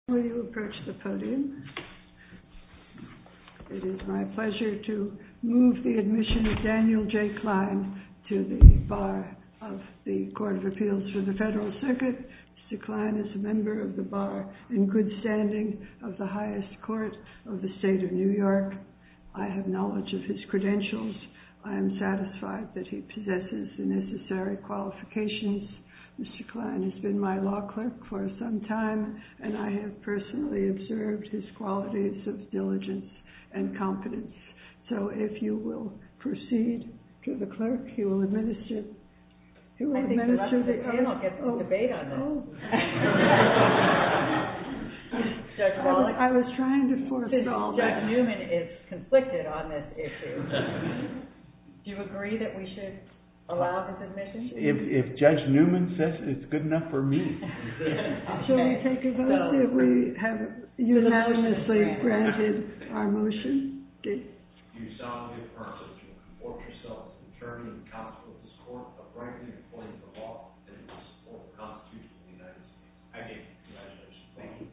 Will you approach the podium? It is my pleasure to move the admission of Daniel J. Klein to the bar of the Court of Appeals for the Federal Circuit. Mr. Klein is a member of the bar in good standing of the highest court of the state of New York. I have knowledge of his credentials. I am satisfied that he possesses the necessary qualifications. Mr. Klein has been my law clerk for some time, and I have personally observed his qualities of diligence and competence. So if you will proceed to the clerk, he will administer. He will administer the panel gets to debate on this. Judge Wallach, I was trying to forestall that. Judge Newman is conflicted on this issue. Do you agree that we should allow this admission? If Judge Newman says it's good enough for me. Shall we take a vote if we have unanimously granted our motion? You solemnly affirm that you will comport yourself as an attorney and counsel of this court uprightly according to the law and in support of the Constitution of the United States. I do. Congratulations. Thank you.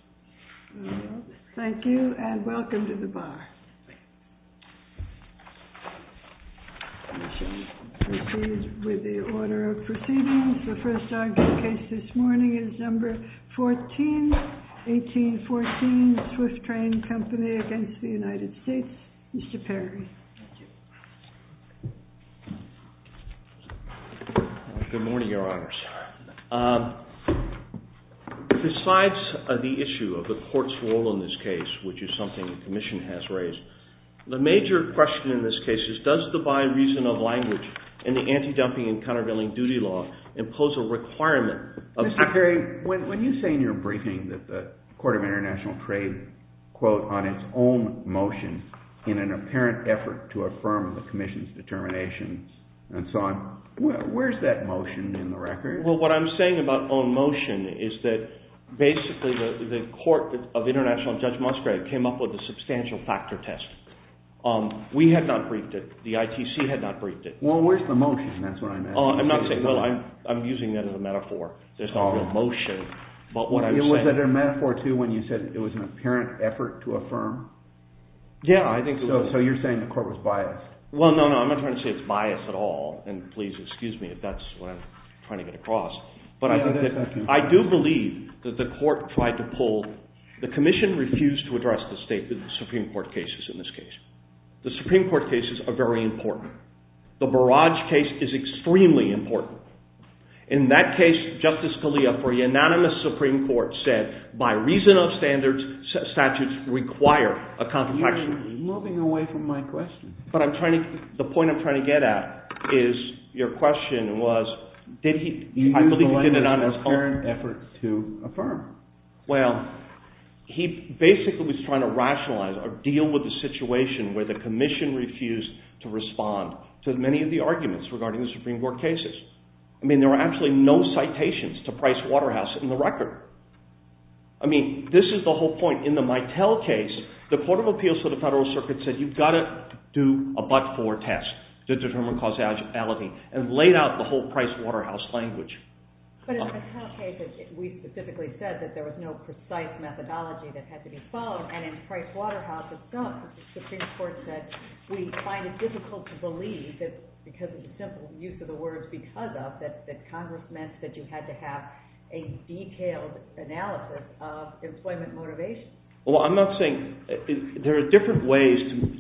Thank you, and welcome to the bar. We shall proceed with the order of proceedings. The first argued case this morning is number 1814, Swift Train Company against the United States. Mr. Perry. Good morning, Your Honors. Besides the issue of the court's role in this case, which is something the Commission has raised, the major question in this case is, does the by reason of language in the anti-dumping and countervailing duty law impose a requirement of... Mr. Perry, when you say in your briefing that the Court of International Trade, quote, on its own motion, in an apparent effort to affirm the Commission's determination, and so on, where's that motion in the record? Well, what I'm saying about own motion is that basically the Court of International Judge Musgrave came up with a substantial factor test. We had not briefed it. The ITC had not briefed it. Well, where's the motion? That's what I'm asking. I'm not saying, well, I'm using that as a metaphor. There's no real motion. But what I'm saying... Was it a metaphor, too, when you said it was an apparent effort to affirm? Yeah, I think it was. So you're saying the court was biased? Well, no, I'm not trying to say it's biased at all, and please excuse me if that's what I'm trying to get across. But I think that I do believe that the court tried to pull... The Commission refused to address the Supreme Court cases in this case. The Supreme Court cases are very important. The Barrage case is extremely important. In that case, Justice Scalia, for a unanimous Supreme Court, said, by reason of statutes require a counterfactual. You're moving away from my question. But the point I'm trying to get at is, your question was, did he... I believe he did it on his own. Apparent effort to affirm. Well, he basically was trying to rationalize or deal with the situation where the Commission refused to respond to many of the arguments regarding the Supreme Court cases. I mean, there were absolutely no citations to Price Waterhouse in the record. I mean, this is the whole point. In the Mitel case, the Court of Appeals for the Federal Circuit said, you've got to do a but-for test to determine causality, and laid out the whole Price Waterhouse language. But in the Mitel case, we specifically said that there was no precise methodology that had to be followed, and in Price Waterhouse itself, the Supreme Court said, we find it difficult to believe that because of the simple use of the words because of, that Congress meant that you had to have a detailed analysis of employment motivation. Well, I'm not saying... There are different ways to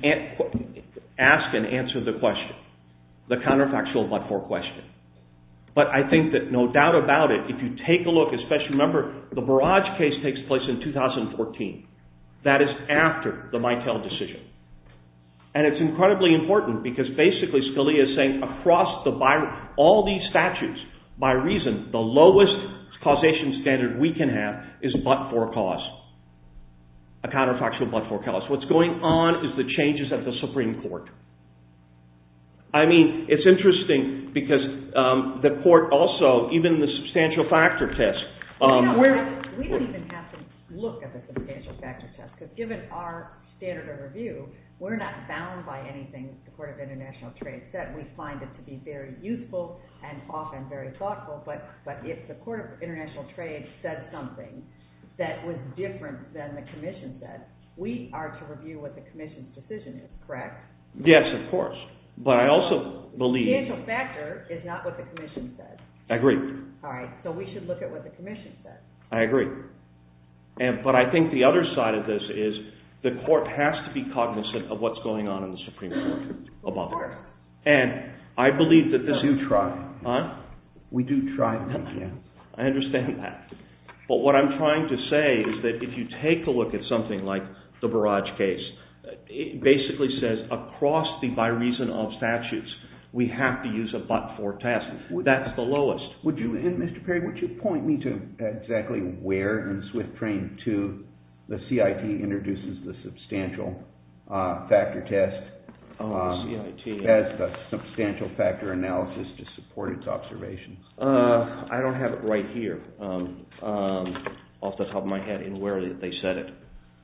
ask and answer the question, the counterfactual but-for question. But I think that no doubt about it, if you take a look, especially remember, the Barrage case takes place in 2014. That is after the Mitel decision. And it's incredibly important because basically Scalia is saying across all these statutes, by reason, the lowest causation standard we can have is but-for cause. A counterfactual but-for cause. What's going on is the changes at the Supreme Court. I mean, it's interesting because the court also, even in the substantial factor test... we don't even have to look at the substantial factor test because given our standard of review, we're not bound by anything the Court of International Trade said. We find it to be very useful and often very thoughtful, but if the Court of International Trade said something that was different than the commission said, we are to review what the commission's decision is, correct? Yes, of course. But I also believe... Substantial factor is not what the commission said. I agree. All right, so we should look at what the commission said. I agree. But I think the other side of this is the court has to be cognizant of what's going on in the Supreme Court above it. And I believe that this... We do try. Huh? We do try to, yeah. I understand that. But what I'm trying to say is that if you take a look at something like the Barrage case, it basically says across the by reason of statutes, we have to use a but-for test. That's the lowest. Would you, and Mr. Perry, would you point me to exactly where in Swift Train 2 the CIT introduces the substantial factor test CIT. as the substantial factor analysis to support its observations? I don't have it right here off the top of my head in where they said it.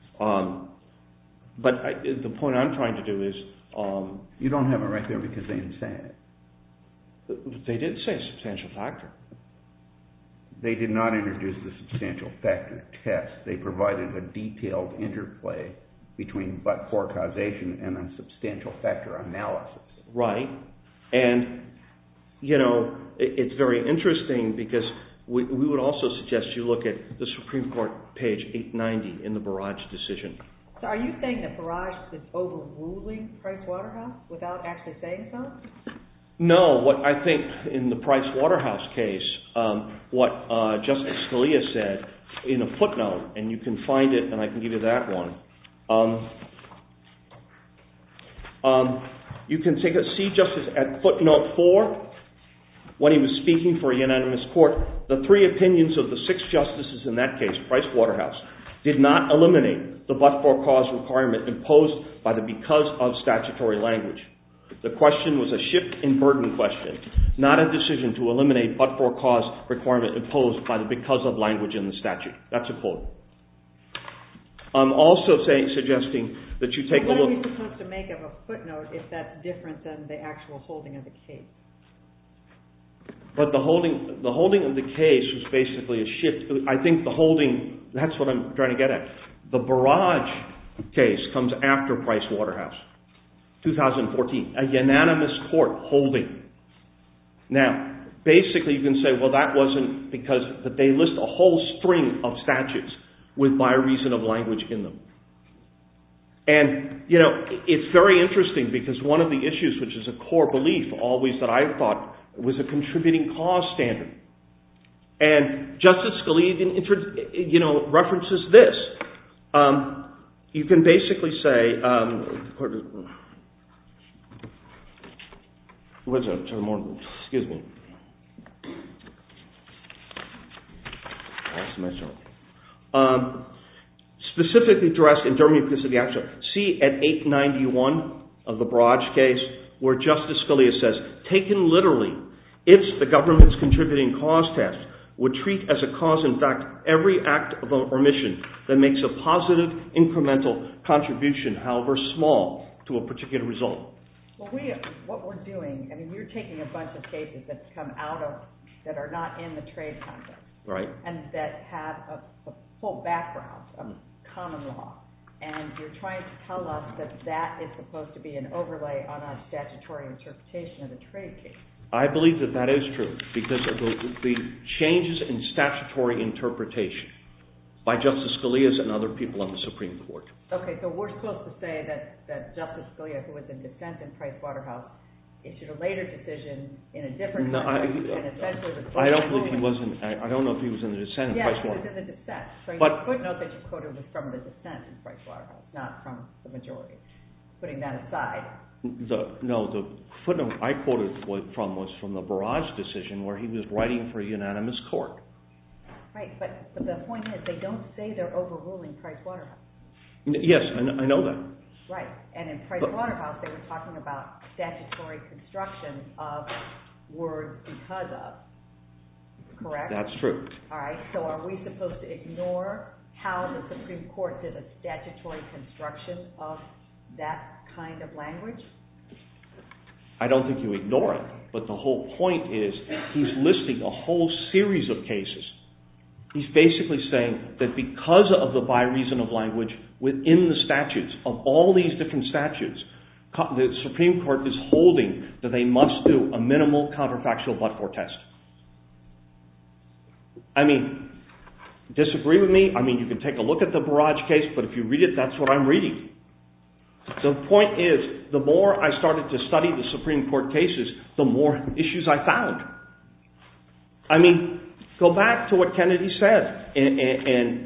But the point I'm trying to do is... you don't have it right there because they didn't say it. They did say substantial factor. They did not introduce the substantial factor test. They provided a detailed interplay between but-for causation and a substantial factor analysis. Right. And, you know, it's very interesting because we would also suggest you look at the Supreme Court page 890 in the Barrage decision. So are you saying that Barrage is overruling Price Waterhouse without actually saying so? No, what I think in the Price Waterhouse case, what Justice Scalia said in a footnote, and you can find it, and I can give you that one. You can see Justice at footnote 4, when he was speaking for a unanimous court, the three opinions of the 6 justices in that case, Price Waterhouse, did not eliminate the but-for cause requirement imposed by the because of statutory language. The question was a shift in burden question, not a decision to eliminate but-for cause requirement imposed by the because of language in the statute. That's a quote. I'm also suggesting that you take a look... What are we supposed to make of a footnote if that's different than the actual holding of the case? But the holding of the case was basically a shift. I think the holding, that's what I'm trying to get at. The Barrage case comes after Price Waterhouse, 2014, a unanimous court holding. Now, basically you can say, well, that wasn't because they list a whole string of statutes with by reason of language in them. And, you know, it's very interesting because one of the issues, which is a core belief always that I thought was a contributing cause standard. And Justice Scalia, you know, references this. You can basically say, excuse me. Specifically addressed in Germany because of the action. See at 891 of the Barrage case where Justice Scalia says, taken literally, if the government's contributing cause test would treat as a cause, in fact, every act of omission that makes a positive incremental contribution, however small, to a particular result. Well, what we're doing, I mean, you're taking a bunch of cases that come out of, that are not in the trade context. Right. And that have a full background of common law. And you're trying to tell us that that is supposed to be an overlay on our statutory interpretation of the trade case. I believe that that is true because of the changes in statutory interpretation by Justice Scalia and other people on the Supreme Court. Okay, so we're supposed to say that Justice Scalia, who was in dissent in Price Waterhouse, issued a later decision in a different context and essentially was I don't believe he was in. I don't know if he was in the dissent in Price Waterhouse. Yes, he was in the dissent. So the footnote that you quoted was from the dissent in Price Waterhouse, not from the majority. Putting that aside. The footnote I quoted from was from the Barrage decision where he was writing for a unanimous court. Right, but the point is they don't say they're overruling Price Waterhouse. Yes, I know that. Right, and in Price Waterhouse they were talking about statutory construction of words because of. Correct? That's true. All right, so are we supposed to ignore how the Supreme Court did a statutory construction of that kind of language? I don't think you ignore it, but the whole point is he's listing a whole series of cases He's basically saying that because of the by reason of language within the statutes, of all these different statutes, the Supreme Court is holding that they must do a minimal counterfactual but-for test. I mean, disagree with me? I mean, you can take a look at the Barrage case, but if you read it, that's what I'm reading. The point is, the more I started to study the Supreme Court cases, the more issues I found. I mean, go back to what Kennedy said in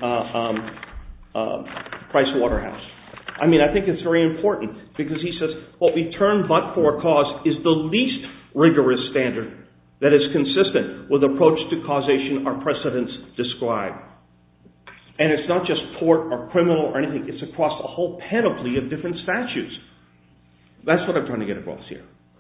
Price Waterhouse. I mean, I think it's very important because he says what we term but-for cause is the least rigorous standard that is consistent with approach to causation our precedents describe. And it's not just tort or criminal or anything. It's across a whole panoply of different statutes. That's what I'm trying to get across here.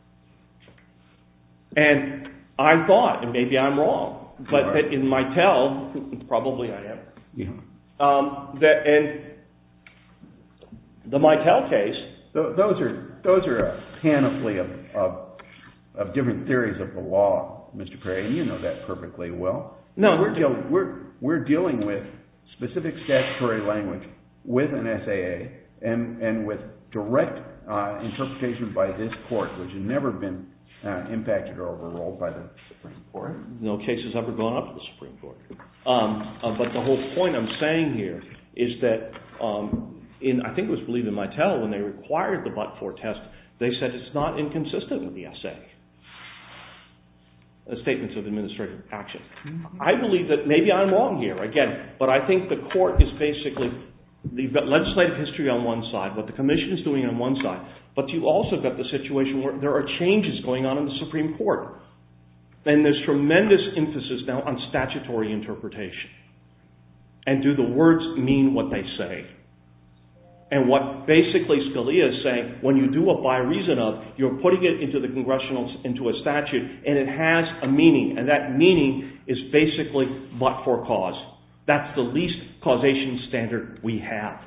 And I thought, and maybe I'm wrong, but that in Mitel, probably I am, that in the Mitel case, those are a panoply of different theories of the law, Mr. Perry, and you know that perfectly well. No, we're dealing with specific statutory language with an SAA and with direct interpretation by this court, which has never been impacted or overruled by the Supreme Court. No case has ever gone up to the Supreme Court. But the whole point I'm saying here is that I think it was believed in Mitel when they required the but-for test, they said it's not inconsistent with the SA. Statements of administrative action. I believe that maybe I'm wrong here, again, but I think the court is basically the legislative history on one side, what the commission is doing on one side, but you also got the situation where there are changes going on in the Supreme Court. And there's tremendous emphasis now on statutory interpretation. And do the words mean what they say? And what basically Scalia is saying, when you do a by reason of, you're putting it into the into a statute, and it has a meaning, and that meaning is basically but for cause. That's the least causation standard we have.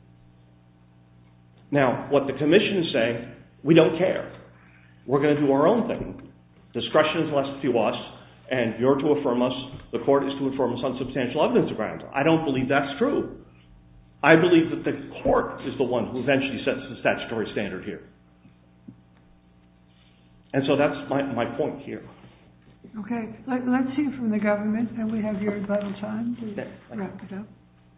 Now, what the commission is saying, we don't care. We're going to do our own thing. Discretion is left to us, and you're to affirm us. The court is to affirm us on substantial evidence grounds. I don't believe that's true. I believe that the court is the one who eventually sets the statutory standard here. And so that's my point here. Okay, let's hear from the government, and we have your rebuttal time to wrap it up.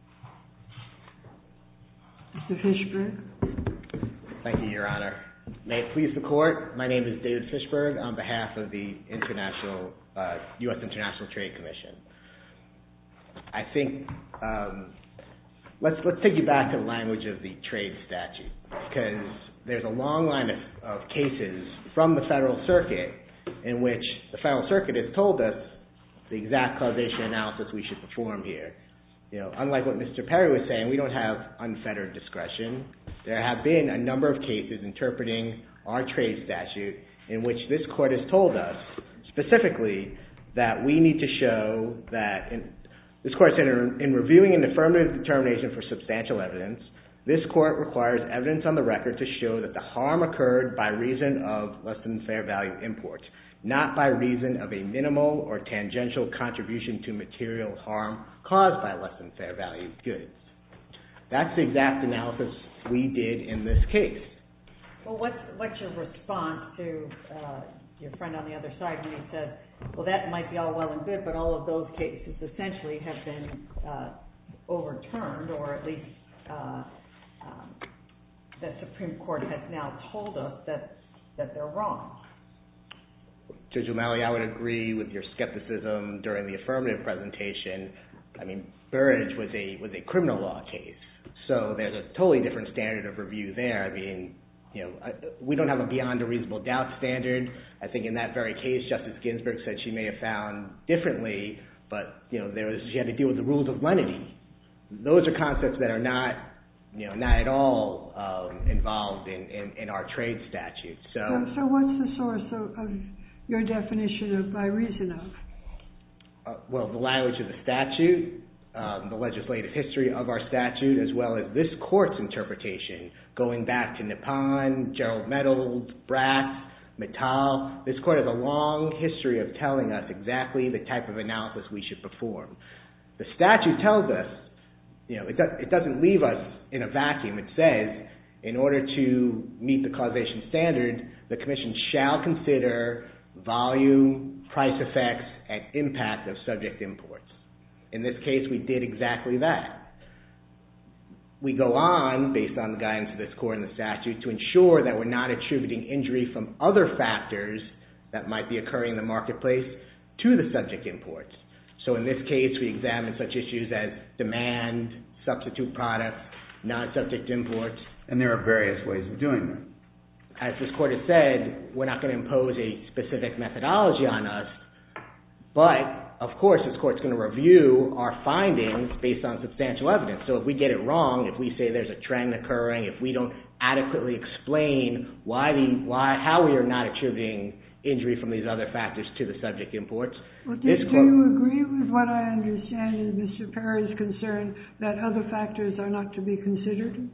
Mr. Fishberg. Thank you, Your Honor. May it please the court, my name is David Fishberg on behalf of the U.S. International Trade Commission. I think let's take you back to the language of the trade statute, because there's a long line of cases from the Federal Circuit in which the Federal Circuit has told us the exact causation analysis we should perform here. You know, unlike what Mr. Perry was saying, we don't have unfettered discretion. There have been a number of cases interpreting our trade statute in which this court has told us specifically that we need to show that, this court said in reviewing an affirmative determination for substantial evidence, this court requires evidence on the record to show that the harm occurred by reason of less than fair value import, not by reason of a minimal or tangential contribution to material harm caused by less than fair value goods. That's the exact analysis we did in this case. Well, what's your response to your friend on the other side when he said, well, that might be all well and good, but all of those cases essentially have been overturned, or at least the Supreme Court has now told us that they're wrong. Judge O'Malley, I would agree with your skepticism during the affirmative presentation. I mean, Burrage was a criminal law case, so there's a totally different standard of review there. I mean, you know, we don't have a beyond a reasonable doubt standard. I think in that very case, Justice Ginsburg said she may have found differently, but you know, she had to deal with the rules of lenity. Those are concepts that are not at all involved in our trade statute. So what's the source of your definition of by reason of? Well, the language of the statute, the legislative history of our statute, as well as this court's interpretation, going back to Nippon, Gerald Meadows, Bratz, Mittal. This court has a long history of telling us exactly the type of analysis we should perform. The statute tells us, it doesn't leave us in a vacuum. It says, in order to meet the causation standard, the Commission shall consider volume, price effects, and impact of subject imports. In this case, we did exactly that. We go on, based on the guidance of this court and the statute, to ensure that we're not attributing injury from other factors that might be occurring in the marketplace to the subject imports. So in this case, we examine such issues as demand, substitute products, non-subject imports. And there are various ways of doing that. As this court has said, we're not going to impose a specific methodology on us, but of course this court's going to review our findings based on substantial evidence. So if we get it wrong, if we say there's a trend occurring, if we don't adequately explain how we are not attributing injury from these other factors to the subject imports. Well, do you agree with what I understand is Mr. Perry's concern that other factors are not to be considered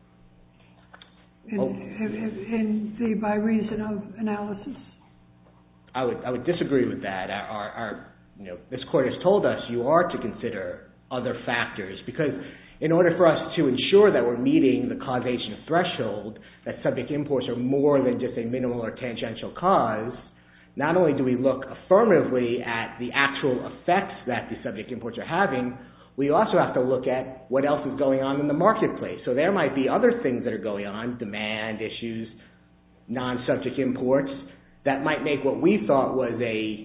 in the by reason of analysis? I would disagree with that. This court has told us you are to consider other factors because in order for us to ensure that we're meeting the causation threshold, that subject imports are more than just a minimal or tangential cause, not only do we look affirmatively at the actual effects that the subject imports are having, we also have to look at what else is going on in the marketplace. So there might be other things that are going on, demand issues, non-subject imports, that might make what we thought was a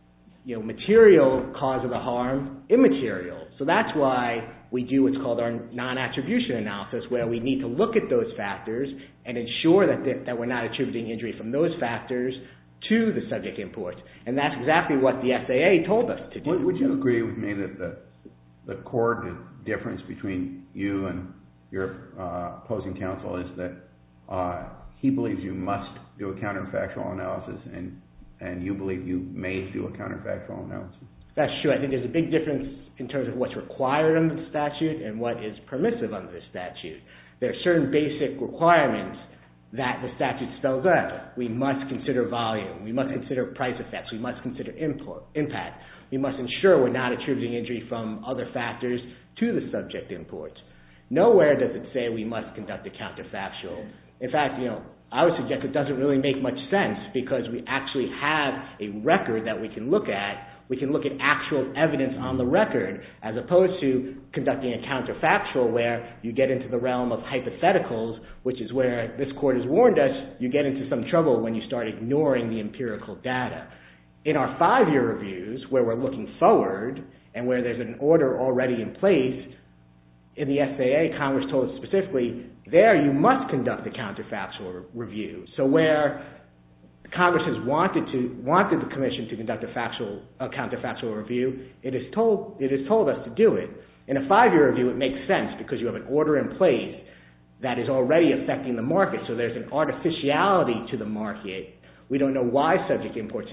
material cause of the harm immaterial. So that's why we do what's called our non-attribution analysis, where we need to look at those factors and ensure that we're not attributing injury from those factors to the subject imports. And that's exactly what the SAA told us to do. Would you agree with me that the core difference between you and your opposing counsel is that he believes you must do a counterfactual analysis and you believe you may do a counterfactual analysis? That's true. I think there's a big difference in terms of what's required under the statute and what is permissive under the statute. There are certain basic requirements that the statute spells out. We must consider volume. We must consider price effects. We must consider impact. We must ensure we're not attributing injury from other factors to the subject imports. Nowhere does it say we must conduct a counterfactual. In fact, I would suggest it doesn't really make much sense because we actually have a record that we can look at. We can look at actual evidence on the record as opposed to conducting a counterfactual where you get into the realm of hypotheticals, which is where this court has warned us you get into some trouble when you start ignoring the empirical data. In our 5-year reviews, where we're looking forward and where there's an order already in place, in the SAA, Congress told us specifically, there you must conduct a counterfactual review. So where Congress has wanted the Commission to conduct a counterfactual review, it has told us to do it. In a 5-year review, it makes sense because you have an order in place that is already affecting the market. So there's an artificiality to the market. We don't know why subject imports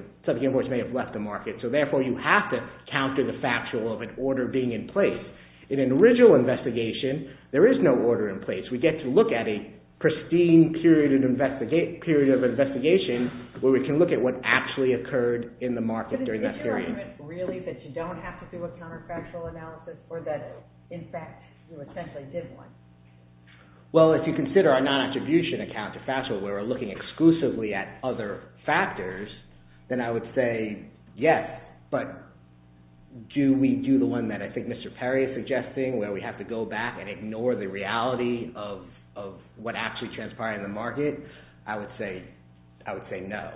may have left the market. So therefore, you have to counter the factual of an order being in place. In an original investigation, there is no order in place. We get to look at a pristine period of investigation where we can look at what actually occurred in the market during that period. Is your argument really that you don't have to do a counterfactual analysis or that, in fact, you essentially did one? Well, if you consider our non-attribution a counterfactual where we're looking exclusively at other factors, then I would say yes, but do we do the one that I think Mr. Perry is suggesting where we have to go back and ignore the reality of what actually transpired in the market? I would say no.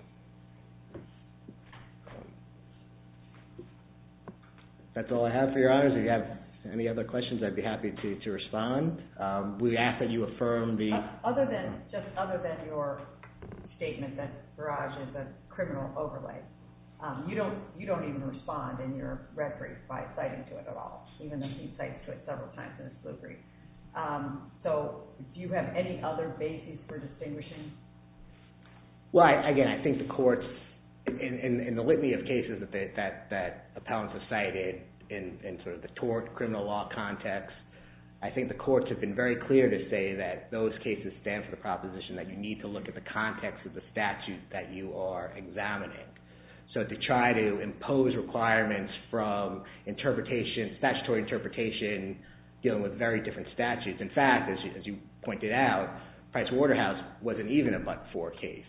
That's all I have for your honors. If you have any other questions, I'd be happy to respond. We ask that you affirm the... Other than your statement that Garage is a criminal overlay, you don't even respond in your red brief by citing to it at all, even though he cites to it several times in his blue brief. So do you have any other basis for distinguishing? Well, again, I think the courts, in the litany of cases that appellants have cited in sort of the tort criminal law context, I think the courts have been very clear to say that those cases stand for the proposition that you need to look at the context of the statute that you are examining. So to try to impose requirements from statutory interpretation, dealing with very different statutes. In fact, as you pointed out, Price-Waterhouse wasn't even a but-for case.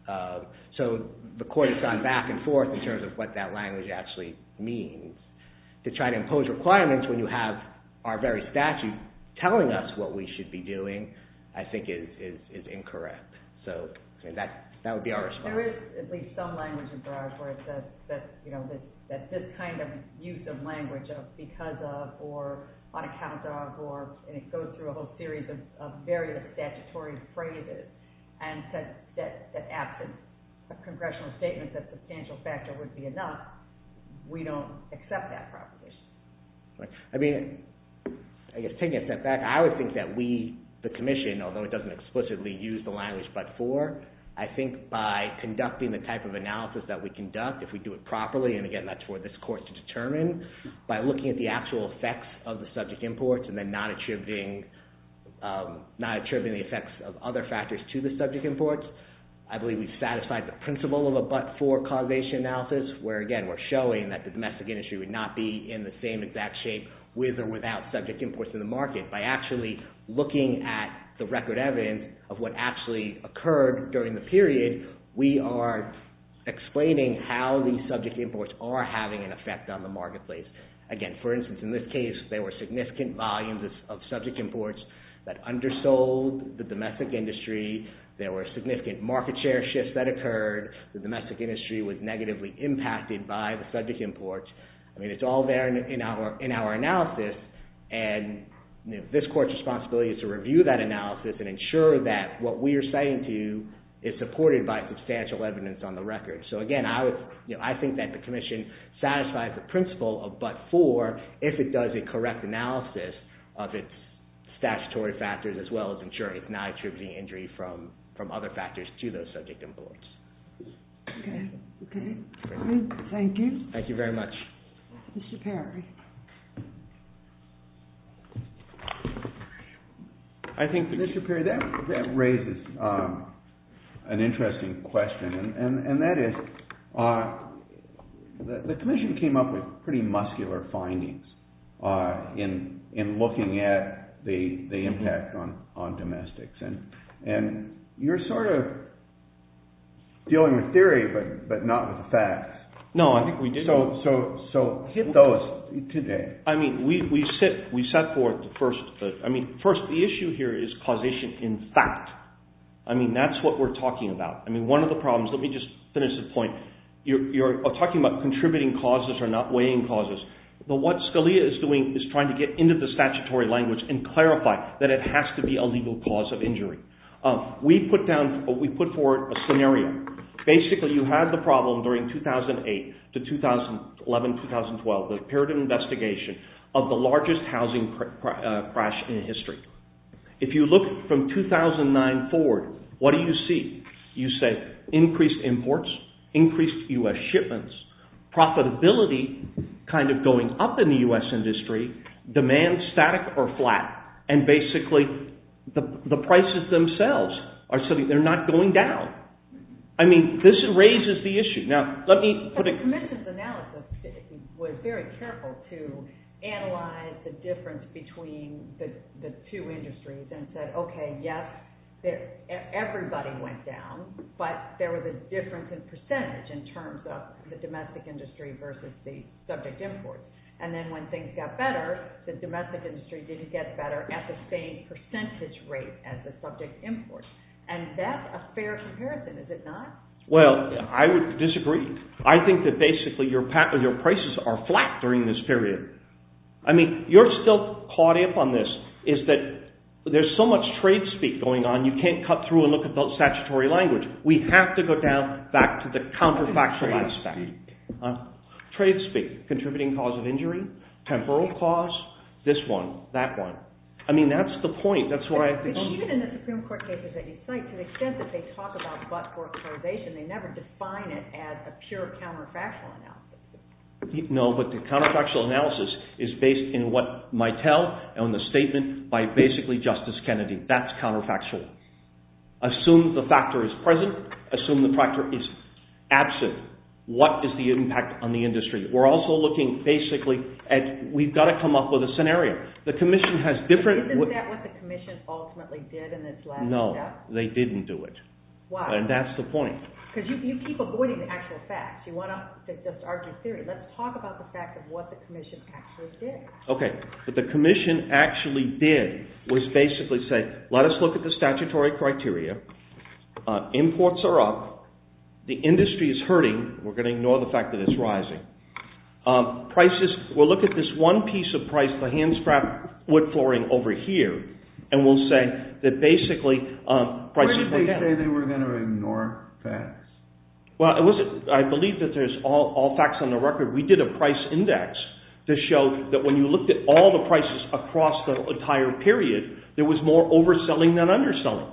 So the court has gone back and forth in terms of what that language actually means. To try to impose requirements when you have our very statute telling us what we should be doing, I think is incorrect. So I mean, that would be our response. There is at least some language in Barrage where it says that that this kind of use of language of because of or on account of and it goes through a whole series of various statutory phrases and says that absent a congressional statement that substantial factor would be enough, we don't accept that proposition. Right. I mean, I guess taking a step back, I would think that the Commission, although it doesn't explicitly use the language but for, I think by conducting the type of analysis that we conduct, if we do it properly, and again, that's for this court to determine, by looking at the actual effects of the subject imports and then not attributing the effects of other factors to the subject imports, I believe we've satisfied the principle of a but-for causation analysis, where again, we're showing that the domestic industry would not be in the same exact shape with or without subject imports in the market by actually looking at the record evidence of what actually occurred during the period. We are explaining how these subject imports are having an effect on the marketplace. Again, for instance, in this case, there were significant volumes of subject imports that undersold the domestic industry. There were significant market share shifts that occurred. The domestic industry was negatively impacted by the subject imports. I mean, it's all there in our analysis, and this court's responsibility is to review that analysis and ensure that what we are citing to you is supported by substantial evidence on the record. So again, I think that the Commission satisfies the principle of but-for if it does a correct analysis of its statutory factors as well as ensuring it's not attributing injury from other factors to those subject imports. Okay. Thank you. Thank you very much. Mr. Perry. I think, Mr. Perry, that raises an interesting question, and that is the Commission came up with pretty muscular findings in looking at the impact on domestics, and you're sort of dealing with theory, but not with the facts. No, I think we did. So hit those today. I mean, we set forth the first. First, the issue here is causation in fact. I mean, that's what we're talking about. I mean, one of the problems. Let me just finish the point. You're talking about contributing causes or not weighing causes. But what Scalia is doing is trying to get into the statutory language and clarify that it has to be a legal cause of injury. We put forward a scenario. Basically, you had the problem during 2008 to 2011, 2012, the period of investigation of the largest housing crash in history. If you look from 2009 forward, what do you see? You say increased imports, increased U.S. shipments, profitability kind of going up in the U.S. industry, demand static or flat, and basically the prices themselves are sitting, they're not going down. I mean, this raises the issue. Now, let me put it... The Commission's analysis was very careful to analyze the difference between the two industries and said, okay, yes, everybody went down, but there was a difference in percentage in terms of the domestic industry versus the subject imports. And then when things got better, the domestic industry didn't get better at the same percentage rate as the subject imports. And that's a fair comparison, is it not? Well, I would disagree. I think that basically your prices are flat during this period. I mean, you're still caught up on this, is that there's so much trade speak going on, you can't cut through and look at the statutory language. We have to go down back to the counterfactual aspect. Trade speak, contributing cause of injury, temporal cause, this one, that one. I mean, that's the point. That's why I think... But even in the Supreme Court cases that you cite, to the extent that they talk about but-for causation, they never define it as a pure counterfactual analysis. No, but the counterfactual analysis is based in what Mitel and the statement by basically Justice Kennedy. That's counterfactual. Assume the factor is present, assume the factor is absent. what is the impact on the industry. We're also looking basically at, we've got to come up with a scenario. The commission has different... Isn't that what the commission ultimately did in this last step? No, they didn't do it. Why? And that's the point. Because you keep avoiding the actual facts. You want to just argue theory. Let's talk about the fact of what the commission actually did. Okay, what the commission actually did was basically say, let us look at the statutory criteria. Imports are up. The industry is hurting. We're going to ignore the fact that it's rising. Prices, we'll look at this one piece of price, the hand scrap wood flooring over here, and we'll say that basically prices went down. Where did they say they were going to ignore facts? Well, it wasn't. I believe that there's all facts on the record. We did a price index to show that when you looked at all the prices across the entire period, there was more overselling than underselling.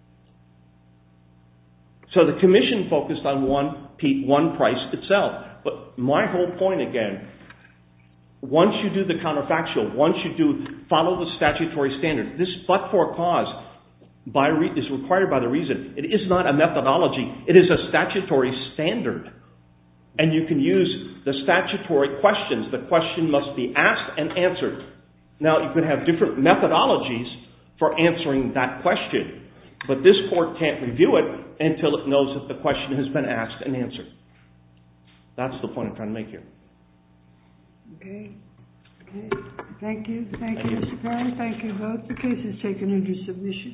So the commission focused on one price itself. But my whole point again, once you do the counterfactual, once you follow the statutory standard, this but-for cause is required by the reason. It is not a methodology. It is a statutory standard. And you can use the statutory questions. The question must be asked and answered. Now, you can have different methodologies for answering that question. But this court can't review it until it knows that the question has been asked and answered. That's the point I'm trying to make here. Okay. Thank you. Thank you, Mr. Perry. Thank you both. The case is taken into submission.